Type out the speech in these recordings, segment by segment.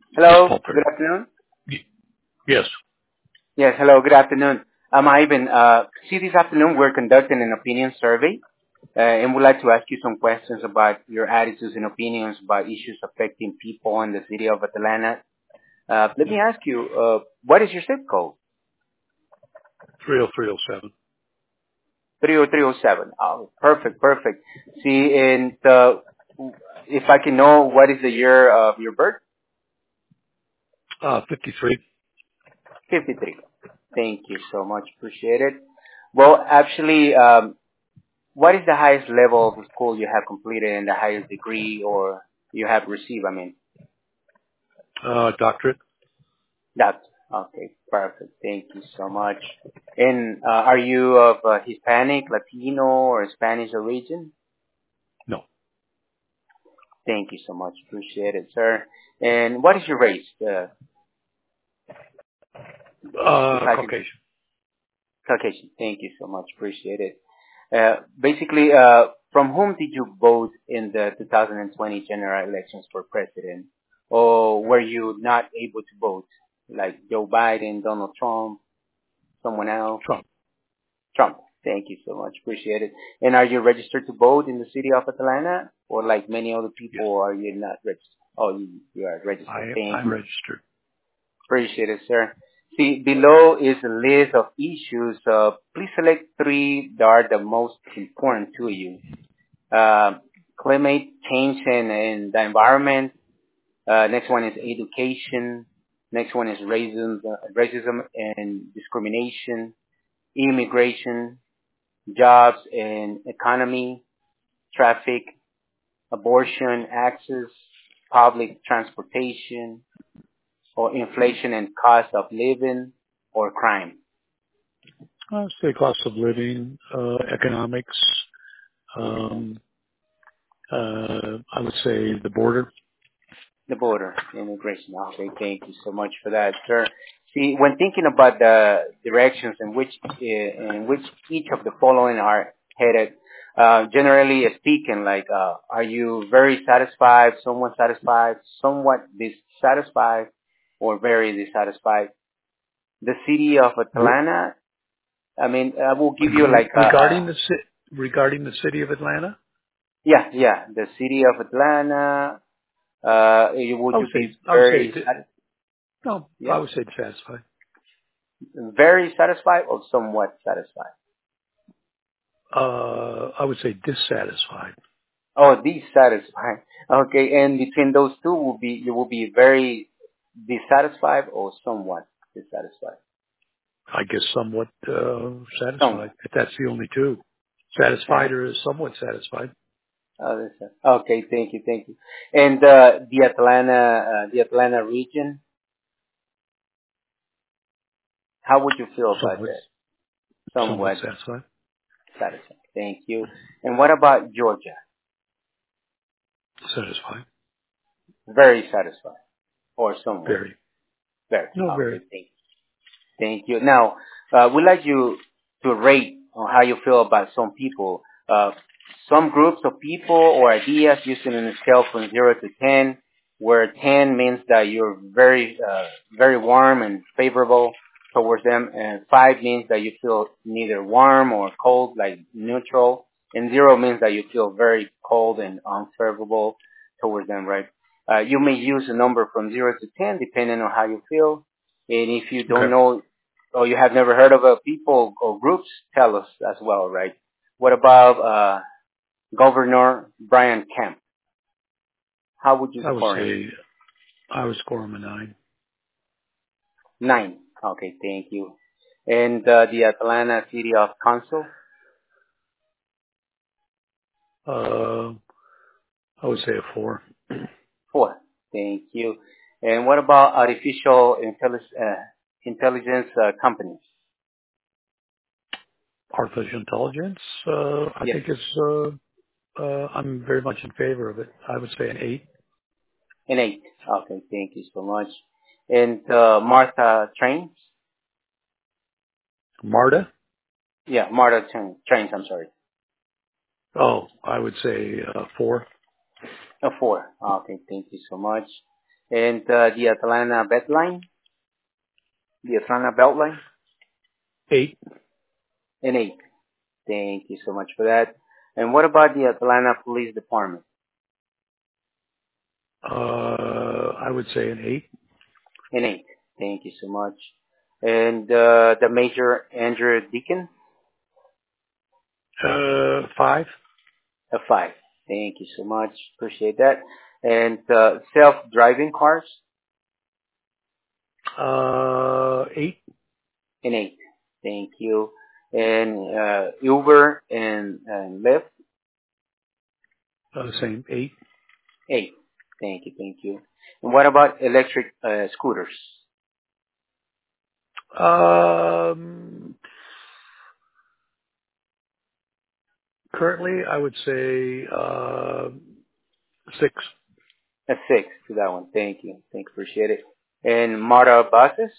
This is Hello, Paul good Perry. afternoon. Yes. Yes, hello, good afternoon. Ivan. See, this afternoon we're conducting an opinion survey, and we'd like to ask you some questions about your attitudes and opinions about issues affecting people in the city of Atlanta. Let me ask you, what is your zip code? 30307. 30307. Oh, perfect, perfect. See, and if I can know, what is the year of your birth? 53. 53. Thank you so much. Appreciate it. Well, actually, what is the highest level of school you have completed and the highest degree or you have received? I mean, Doctorate? that. Okay, perfect. Thank you so much. And are you of Hispanic, Latino, or Spanish origin? No. Thank you so much. Appreciate it, sir. And what is your race? If I can, Caucasian. Caucasian. Thank you so much. Appreciate it. Basically, from whom did you vote in the 2020 general elections for president? Or were you not able to vote? Like Joe Biden, Donald Trump, someone else? Trump. Trump. Thank you so much. Appreciate it. And are you registered to vote in the city of Atlanta? Or like many other Yes. people, are you not registered? Oh, you are registered. Thank I'm you. registered. Appreciate it, sir. See, below is a list of issues. Please select three that are the most important to you. Climate change and the environment. Next one is education. Next one is racism and discrimination, immigration, jobs and economy, traffic, abortion, access, public transportation, or inflation and cost of living, or crime. I'll say cost of living, economics. Um, I would say the border. The border, immigration. Okay, thank you so much for that, sir. See, when thinking about the directions in which each of the following are headed, generally speaking, like, are you very satisfied, somewhat dissatisfied, or very dissatisfied? The city of Atlanta. I mean, I will give you like Regarding the city of Atlanta, yeah, the city of Atlanta. Would you be I would say, no, I yeah, would say satisfied. very satisfied or somewhat satisfied? I would say dissatisfied. Oh, dissatisfied. Okay, and between those two you will be very dissatisfied or somewhat dissatisfied. I guess somewhat, satisfied, Somewhat. if that's the only two. Satisfied or somewhat satisfied. Oh, okay, thank you, thank you. And the Atlanta region, how would you feel about Somewhat, that? somewhat Somewhat satisfied. satisfied. Thank you. And what about Georgia? Satisfied. Very satisfied or somewhat? Very. Very. No, Okay, very. thank you. Now, we'd like you to rate on how you feel about some people, some groups of people or ideas using a scale from 0 to 10, where 10 means that you're very warm and favorable towards them, and 5 means that you feel neither warm or cold, like neutral, and 0 means that you feel very cold and unfavorable towards them, right? You may use a number from 0 to 10 depending on how you feel. And if you don't Okay. know or you have never heard of a people or groups, tell us as well, right? What about Governor Brian Kemp? How would you I would score him? say I would score him a 9. 9. Okay, thank you. And the Atlanta City of Council? I would say a 4. 4. Thank you. And what about artificial intelligence companies? Artificial intelligence, I Yes, think I'm very much in favor of it. I would say an 8. an 8. Okay, thank you so much. And Martha Trains? MARTA? Yeah, Martha Trains, I'm sorry. Oh, I would say 4. A 4. Okay, thank you so much. And the Atlanta Beltline? The Atlanta Beltline? 8. An 8. Thank you so much for that. And what about the Atlanta Police Department? I would say an 8. An 8. Thank you so much. And the Major Andrew Deacon? 5. A 5. Thank you so much. Appreciate that. And self-driving cars? 8. An 8. Thank you. And Uber and Lyft? Same 8. 8. Thank you. Thank you. And what about electric scooters? Currently, I would say 6. A 6 to that one. Thank you. Appreciate it. And Mara buses?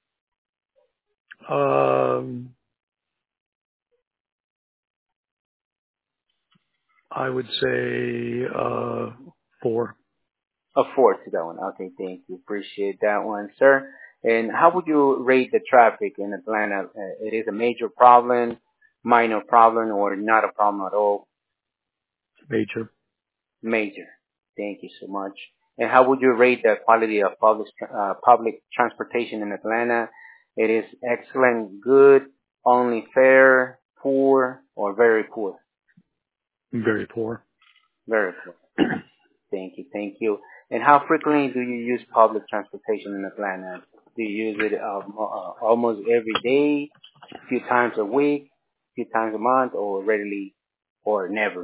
I would say 4. A 4 to that one. Okay, thank you. Appreciate that one, sir. And how would you rate the traffic in Atlanta? It is a major problem, minor problem, or not a problem at all? Major. Major. Thank you so much. And how would you rate the quality of public transportation in Atlanta? It is excellent, good, only fair, poor, or very poor? Very poor. Very poor. Thank you. And how frequently do you use public transportation in Atlanta? Do you use it almost every day, a few times a week, a few times a month, or rarely, or never?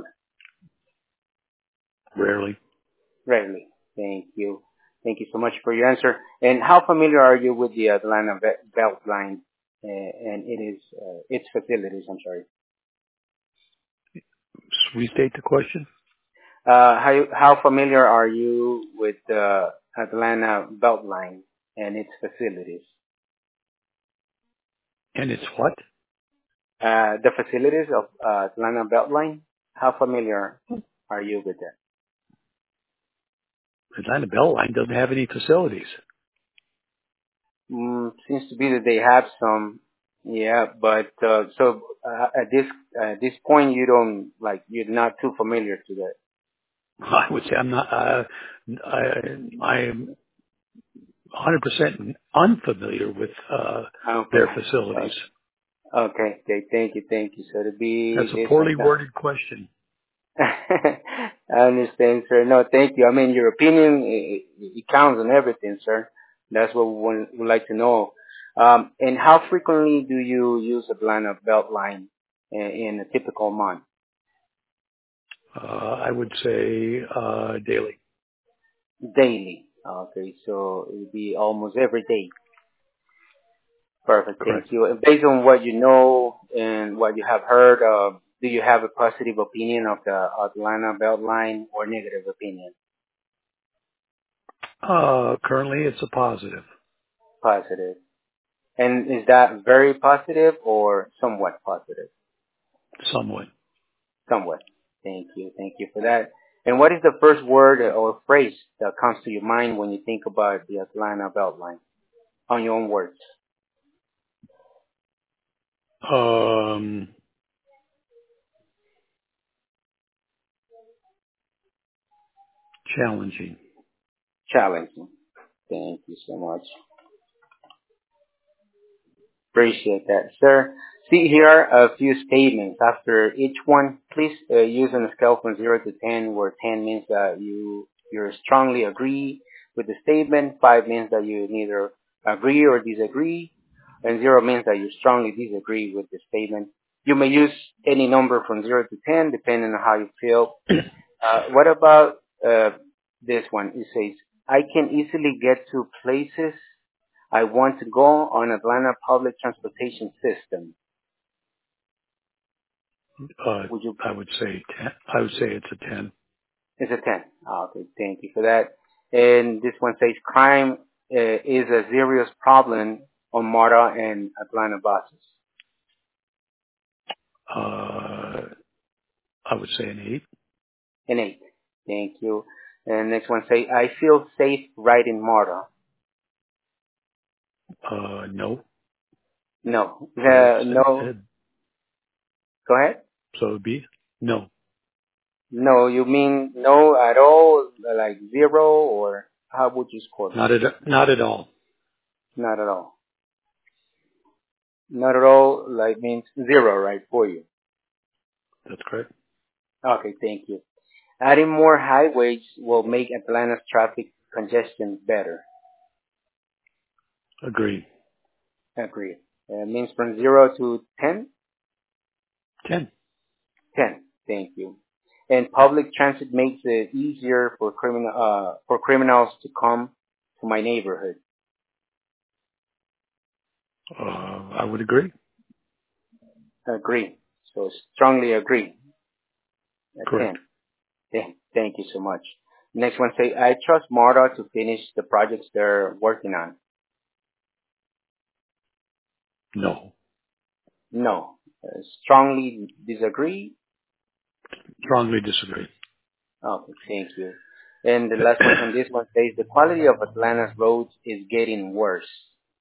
Rarely. Rarely. Thank you. Thank you so much for your answer. And how familiar are you with the Atlanta Beltline and its facilities? I'm sorry. Restate the question. How familiar are you with the Atlanta Beltline and its facilities? And it's what? The facilities of Atlanta Beltline. How familiar are you with that? Atlanta Beltline doesn't have any facilities. Seems to be that they have some, yeah. But at this point, you're not too familiar to that. I would say I'm not. I am 100% unfamiliar with their facilities. Okay. Thank you. So to be That's a poorly worded question. I understand, sir. No, thank you. I mean, your opinion, it counts on everything, sir. That's what would like to know. And how frequently do you use Atlanta Beltline in a typical month? I would say daily. Daily. Okay, so it would be almost every day. Perfect. Correct. Thank you. And based on what you know and what you have heard, do you have a positive opinion of the Atlanta Beltline or negative opinion? Currently, it's a positive. Positive. And is that very positive or somewhat positive? Somewhat. Somewhat. Thank you. Thank you for that. And what is the first word or phrase that comes to your mind when you think about the Atlanta Beltline? On your own words. Challenging. Challenging. Thank you so much. Appreciate that, sir. See here are a few statements. After each one, please use on a scale from 0 to 10, where 10 means that you strongly agree with the statement, 5 means that you neither agree or disagree, and 0 means that you strongly disagree with the statement. You may use any number from 0 to 10, depending on how you feel. What about this one? It says, I can easily get to places I want to go on Atlanta public transportation system. Would you? I would say 10. I would say it's a 10. It's a 10. Okay, thank you for that. And this one says crime is a serious problem on MARTA and Atlanta buses. I would say an 8. An 8. Thank you. And next one say, I feel safe riding MARTA. No. No. Or No. Go ahead. so it'd be no. No, you mean no at all, like zero, or how would you score Not that? at all. Not at all. Not at all, like means zero, right, for you. That's correct. Okay, thank you. Adding more highways will make Atlanta's traffic congestion better. Agree. Agree. Means from 0 to 10? 10. 10. Thank you. And public transit makes it easier for criminals to come to my neighborhood. I would agree. Agree. So strongly agree. Correct. 10. 10. Thank you so much. Next one say, I trust MARTA to finish the projects they're working on. No. No. Strongly disagree. Strongly disagree. Okay, thank you. And the last one on this one says, the quality of Atlanta's roads is getting worse.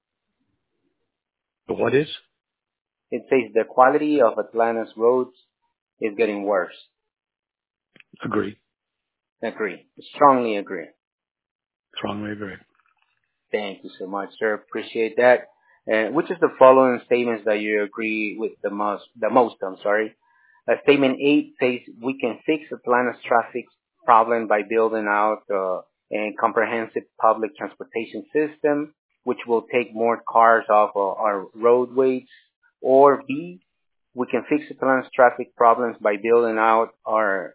What is? It says the quality of Atlanta's roads is getting worse. Agree. Agree. Strongly agree. Strongly agree. Thank you so much, sir. Appreciate that. Which is the following statements that you agree with the most, I'm sorry. Statement 8 says we can fix Atlanta's traffic problem by building out a comprehensive public transportation system, which will take more cars off our roadways. Or B, we can fix Atlanta's traffic problems by building out our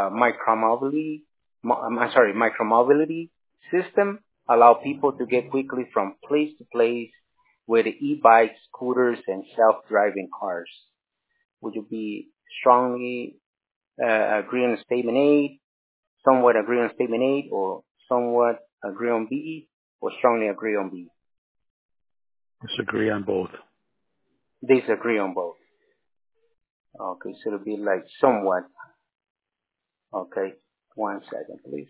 micromobility system, allow people to get quickly from place to place with e-bikes, scooters, and self-driving cars. Would you be strongly agree on statement 8, somewhat agree on statement 8, or somewhat agree on B, or strongly agree on B? Disagree on both. Disagree on both. Okay, so it'll be like somewhat. Okay, 1 second, please.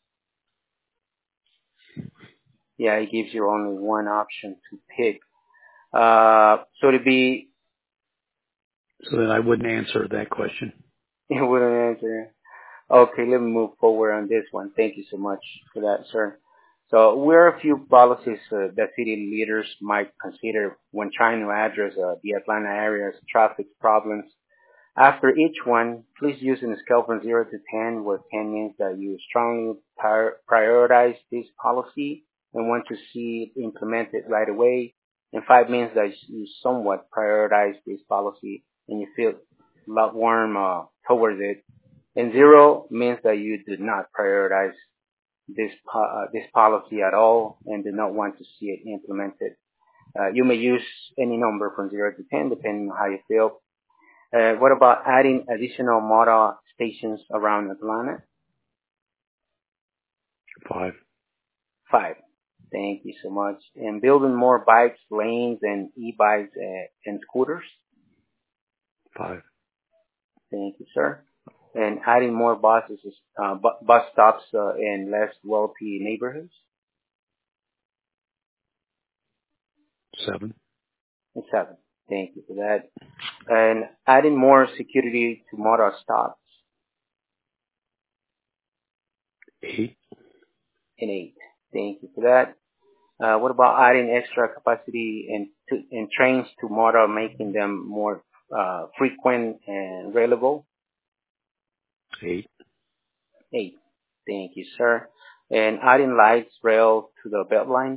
Yeah, it gives you only one option to pick. So it'd be, So then I wouldn't answer that question. you wouldn't answer. Okay, let me move forward on this one. Thank you so much for that, sir. So where are a few policies that city leaders might consider when trying to address the Atlanta area's traffic problems. After each one, please use a scale from 0 to 10, where 10 means that you strongly prioritize this policy and want to see it implemented right away, and 5 means that you somewhat prioritize this policy and you feel lukewarm towards it, and 0 means that you do not prioritize this policy at all and do not want to see it implemented. You may use any number from 0 to 10 depending on how you feel. What about adding additional MARTA stations around Atlanta? 5. 5. Thank you so much. And building more bikes, lanes, and e-bikes and scooters? 5. Thank you, sir. And adding more buses, bus stops in less wealthy neighborhoods? 7. And 7. Thank you for that. And adding more security to MARTA stops? 8. And 8. Thank you for that. What about adding extra capacity in trains to MARTA, making them more frequent and reliable? 8. 8. Thank you, sir. And adding lights rail to the Beltline?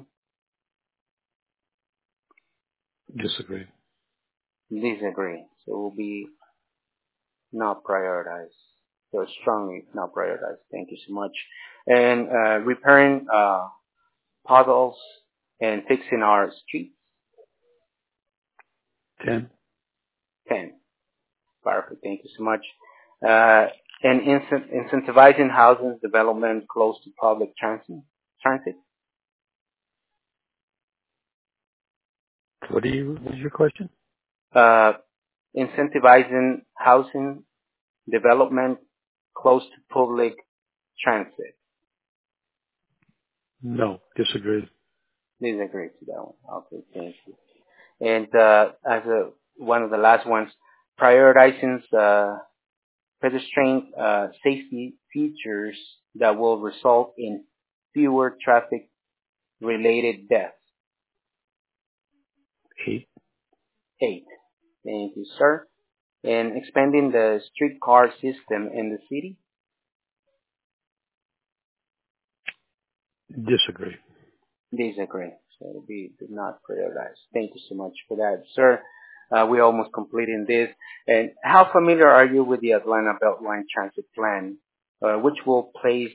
Disagree. Disagree. So it will be not prioritized. So strongly not prioritized. Thank you so much. And repairing potholes and fixing our streets? 10. 10. Perfect. Thank you so much. And incentivizing housing development close to public transit. What is your question? Incentivizing housing development close to public transit. No, disagree. Disagree to that one. Okay, thank you. And as one of the last ones, prioritizing pedestrian safety features that will result in fewer traffic-related deaths. 8. 8. Thank you, sir. And expanding the streetcar system in the city. Disagree. Disagree. So we did not prioritize. Thank you so much for that, sir. We're almost completing this. And how familiar are you with the Atlanta Beltline Transit Plan, which will place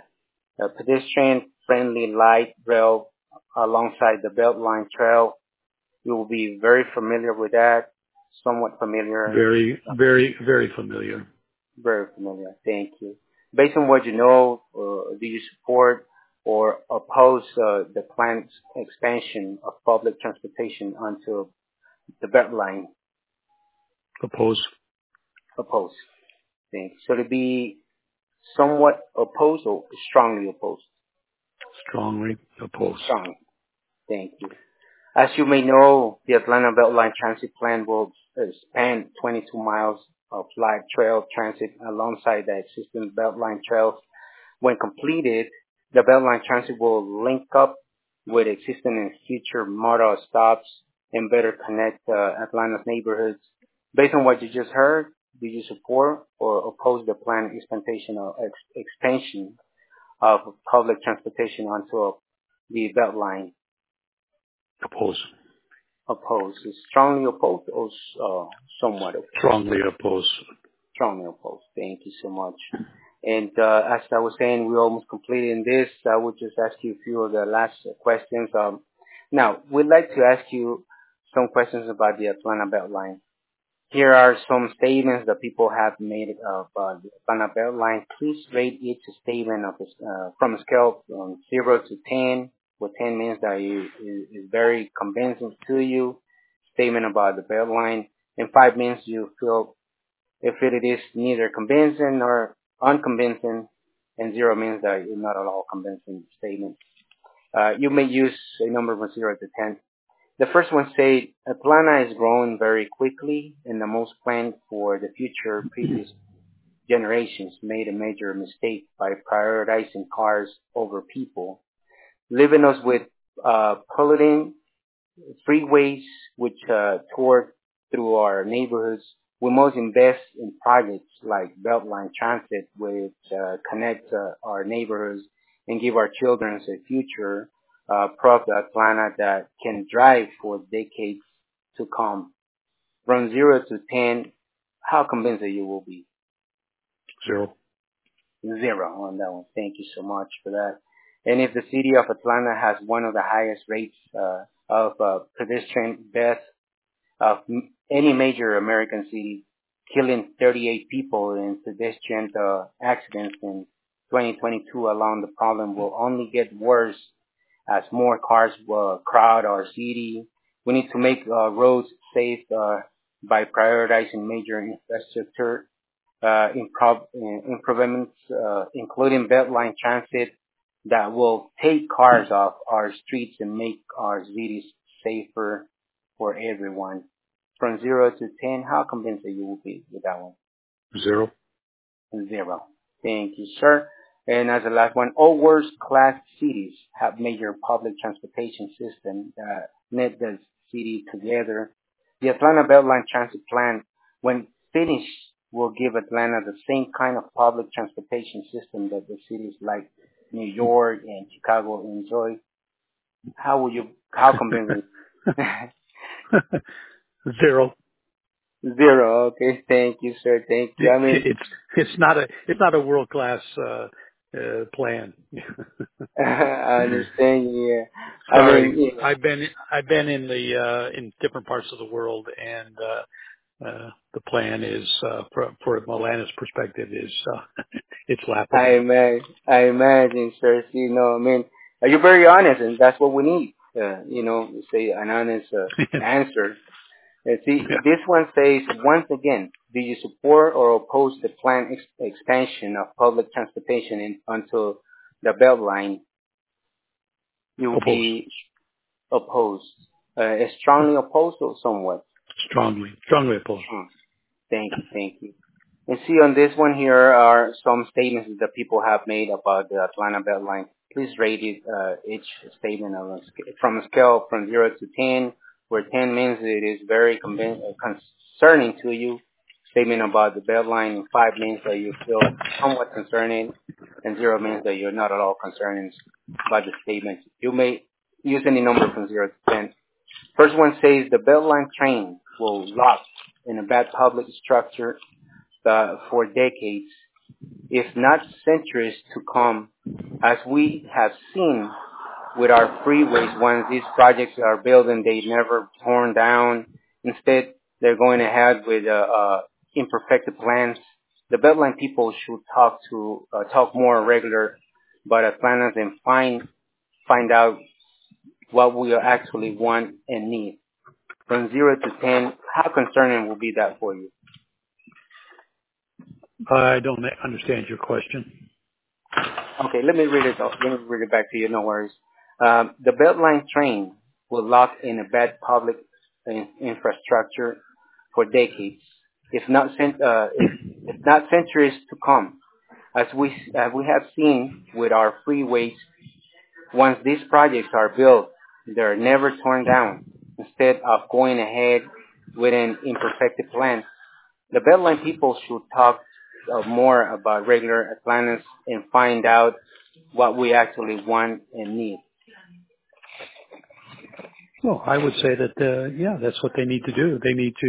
a pedestrian-friendly light rail alongside the Beltline Trail? You will be very familiar with that, somewhat familiar. Very, very, very familiar. Very familiar. Thank you. Based on what you know, do you support or oppose the planned expansion of public transportation onto the Beltline? Oppose. Oppose. Thank you. So to be somewhat opposed or strongly opposed? Strongly oppose. Strongly. Thank you. As you may know, the Atlanta Beltline Transit Plan will span 22 miles of light trail transit alongside the existing Beltline trails. When completed, the Beltline Transit will link up with existing and future modal stops and better connect Atlanta's neighborhoods. Based on what you just heard, do you support or oppose the planned expansion of public transportation onto the Beltline? Oppose. Opposed. Is strongly opposed or somewhat opposed? Strongly oppose. Strongly opposed. Thank you so much. And as I was saying, we're almost completing this. I would just ask you a few of the last questions. Now, we'd like to ask you some questions about the Atlanta Beltline. Here are some statements that people have made about the Atlanta Beltline. Please rate each statement from a scale from 0 to 10, where 10 means that it is very convincing to you. Statement about the Beltline, and 5 means you feel if it is neither convincing nor unconvincing, and 0 means that it's not at all convincing statement. You may use a number from 0 to 10. The first one says, Atlanta is growing very quickly, and the most planned for the future. Previous generations made a major mistake by prioritizing cars over people, leaving us with polluting freeways which tore through our neighborhoods. We must invest in projects like Beltline Transit, which connect our neighborhoods and give our children a future product Atlanta that can drive for decades to come. From 0 to 10, how convincing you will be? 0. 0 on that one. Thank you so much for that. And if the city of Atlanta has one of the highest rates of pedestrian deaths of any major American city, killing 38 people in pedestrian accidents in 2022 alone, the problem will only get worse as more cars will crowd our city. We need to make roads safe by prioritizing major infrastructure improvements, including Beltline Transit, that will take cars off our streets and make our cities safer for everyone. From 0 to 10, how convincing you will be with that one? 0. 0. Thank you, sir. And as the last one, all world-class cities have major public transportation systems that knit the city together. The Atlanta Beltline Transit Plan, when finished, will give Atlanta the same kind of public transportation system that the cities like New York and Chicago enjoy. How convincing? 0. 0. Okay, thank you, sir. Thank you. I mean, it's not a world class plan. I understand. Yeah. Sorry, I mean, I've been in the in different parts of the world, and the plan is for Milana's perspective is it's laughable. I imagine, sir. You know, I mean, you're very honest, and that's what we need. Say an honest answer. See, Yeah. this one says, once again, do you support or oppose the planned expansion of public transportation onto the Beltline? You will Opposed. be opposed. Strongly opposed or somewhat? Strongly opposed. Thank you. And see, on this one here are some statements that people have made about the Atlanta Beltline. Please rate it, each statement from a scale from 0 to 10, where 10 means it is very concerning to you. Statement about the Beltline, and 5 means that you feel somewhat concerning, and 0 means that you're not at all concerned about the statement. You may use any number from 0 to 10. First one says the Beltline train will lock in a bad public structure for decades, if not centuries to come, as we have seen with our freeways. Once these projects are built and they never torn down, instead they're going ahead with imperfected plans. The Beltline people should talk more regular about Atlanta and find out what we actually want and need. From 0 to 10, how concerning will be that for you? I don't understand your question. Okay, let me read it back to you. No worries. The Beltline train will lock in a bad public infrastructure for decades, if not centuries to come, as we have seen with our freeways. Once these projects are built, they're never torn down. Instead of going ahead with an imperfected plan, the Beltline people should talk more about regular Atlantis and find out what we actually want and need. Well, I would say that that's what they need to do. They need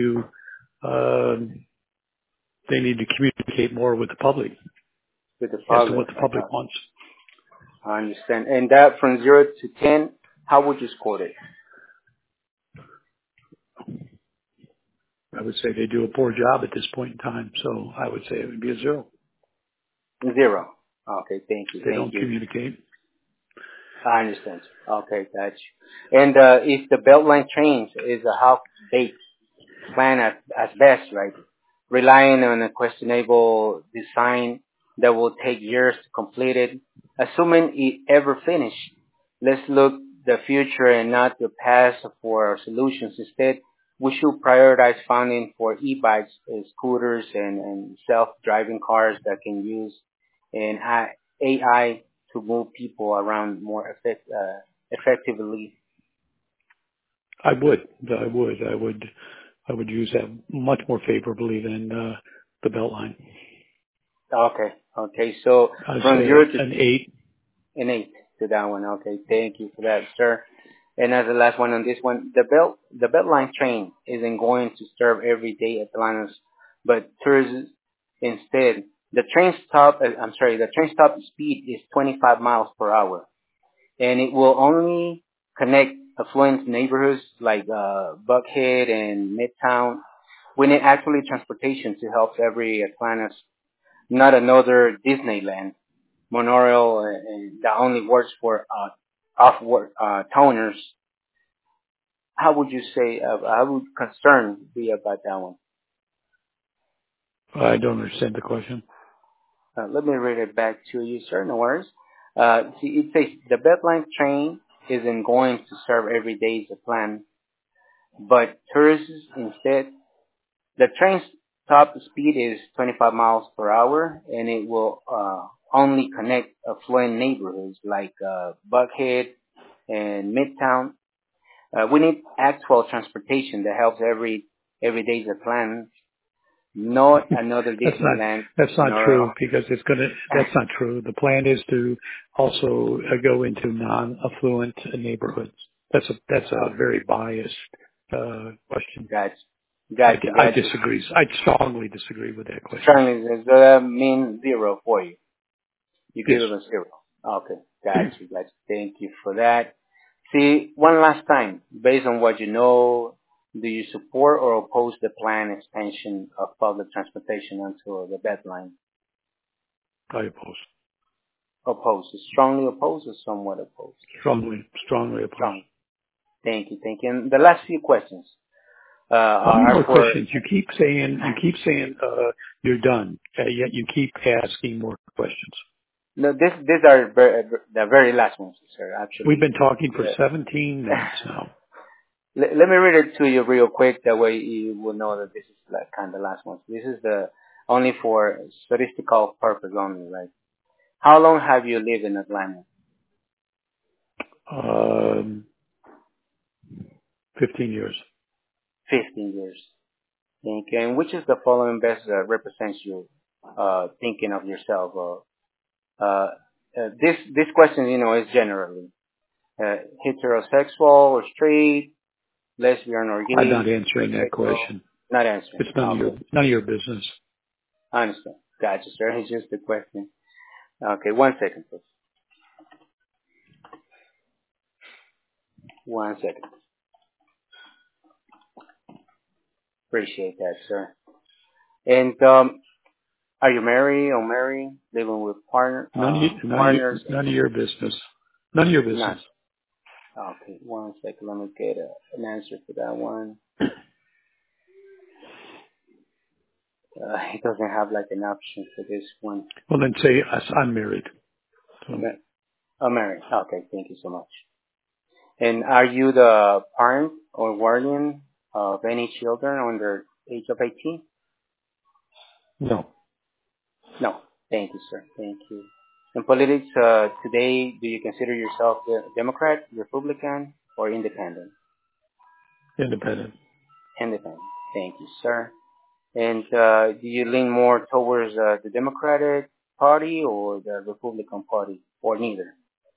to communicate more with the public. With the public. As to what the public wants. I understand. And that from 0 to 10, how would you score it? I would say they do a poor job at this point in time, so I would say it would be a 0. 0. Okay, thank you. They don't communicate. I understand. Okay, gotcha. And if the Beltline trains is a half-baked plan at best, right, relying on a questionable design that will take years to complete it, assuming it ever finished, let's look the future and not the past for our solutions. Instead, we should prioritize funding for e-bikes, scooters, and self-driving cars that can use an AI to move people around more effectively. I would use that much more favorably than the Beltline. Okay. So I'd from say 0 to an 8. An 8 to that one. Okay, thank you for that, sir. And as the last one on this one, the Beltline train isn't going to serve everyday Atlantis, but tourists instead. The train stop speed is 25 miles per hour, and it will only connect affluent neighborhoods like Buckhead and Midtown. We need actually transportation to help every Atlantis, not another Disneyland monorail that only works for off-work toners. How would you say? How would concern be about that one? I don't understand the question. Let me read it back to you, sir. No worries. See, it says the Beltline train isn't going to serve every day as a plan, but tourists instead. The train's top speed is 25 miles per hour, and it will only connect affluent neighborhoods like Buckhead and Midtown. We need actual transportation that helps every day as a plan. Not another Disneyland. That's not true because that's not true. The plan is to also go into non-affluent neighborhoods. That's a very biased question. Gotcha. I disagree. I strongly disagree with that question. Strongly, does that mean 0 for you? You give it a 0. Okay, gotcha. Thank you for that. See, one last time, based on what you know, do you support or oppose the planned expansion of public transportation onto the Beltline? I oppose. Oppose. Strongly oppose or somewhat oppose? Strongly oppose. Strong. Thank you. And the last few questions. How many more questions? You keep saying you're done, yet you keep asking more questions. No, these are the very last ones, sir. Actually, We've been talking for 17 minutes now. Let me read it to you real quick. That way you will know that this is like kind of the last one. This is the only for statistical purpose only, right? How long have you lived in Atlanta? 15 years. 15 years. Okay. And which is the following best represents you thinking of yourself? This question, is generally heterosexual or straight, lesbian or gay. I'm not answering that question. Not answering. It's none of your business. I understand. Gotcha, sir. It's just a question. Okay, 1 second, please. 1 second. Appreciate that, sir. And are you married, unmarried, living with partners? None of your business. None of your business. Okay, 1 second. Let me get an answer for that one. It doesn't have like an option for this one. Well, then say I'm married. So. Married. Okay, thank you so much. And are you the parent or guardian of any children under age of 18? No. No. Thank you, sir. Thank you. In politics today, do you consider yourself a Democrat, Republican, or independent? Independent. Independent. Thank you, sir. And do you lean more towards the Democratic Party or the Republican Party, or neither?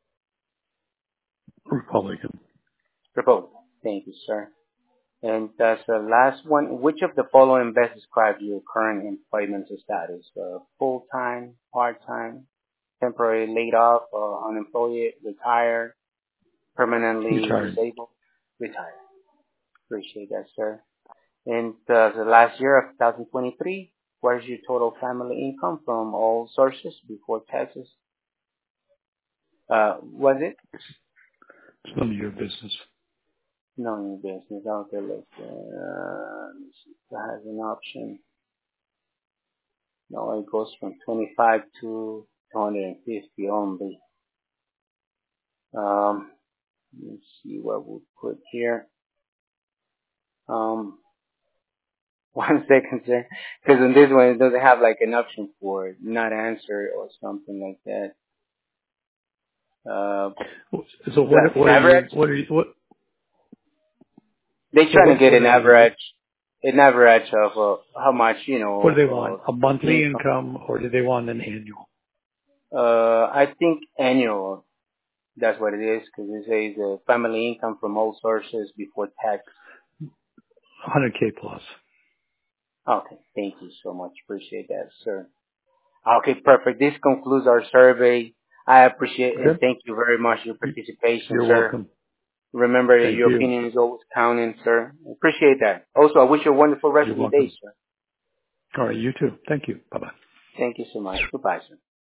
Republican. Republican. Thank you, sir. And that's the last one. Which of the following best describes your current employment status? Full-time, part-time, temporary laid off, unemployed, retired, permanently disabled? Retired. Appreciate that, sir. And the last year of 2023, what is your total family income from all sources before taxes? Was it? It's none of your business. None of your business. Okay, let's see if that has an option. No, it goes from 25 to 250 only. Let's see what we'll put here. 1 second, sir. Because in this one, it doesn't have like an option for not answer or something like that. So what They're trying to get an average of how much, What do they want? A monthly income, or do they want an annual? I think annual. That's what it is, because it says family income from all sources before tax. 100K plus. Okay, thank you so much. Appreciate that, sir. Okay, perfect. This concludes our survey. I appreciate and thank you very much for your participation, You're sir. welcome. Remember, your opinion is always counting, sir. Appreciate that. Also, I wish you a wonderful rest of your day, sir. All right, you too. Thank you. Bye-bye. Thank you so much. Goodbye, sir.